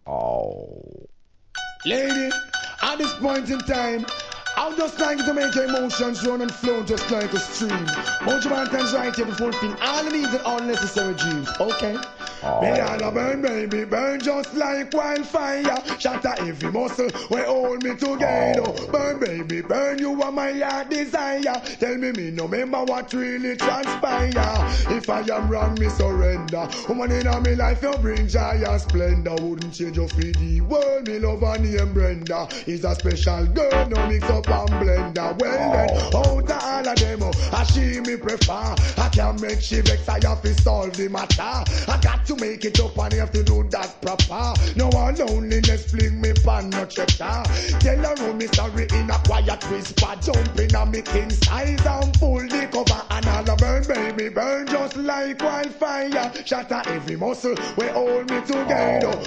Oh. Lady, at this point in time, I'm just trying to make your emotions run and flow just like a stream. Mojo Mountain's right here to fulfill all the needs and all necessary dreams. Okay? Me all a burn, baby, burn just like wildfire. Shatter every muscle, we hold me together. Burn, baby, burn, you are my heart desire. Tell me no remember what really transpire. If I am wrong, me surrender. Woman in my life, you bring joy and splendor. Wouldn't change your feed the world, me love her name Brenda. Is a special girl, no mix up and blender. Well then, out of all of them, I she me prefer. I can't make she vex, I have to solve the matter. I got to make it up and I have to do that proper. No one loneliness fling me pan no checker. Tell her oh, me sorry in a quiet whisper. Jumping on me king size and pull the cover. And all a burn, baby, burn just like wildfire. Shatter every muscle, we hold me together.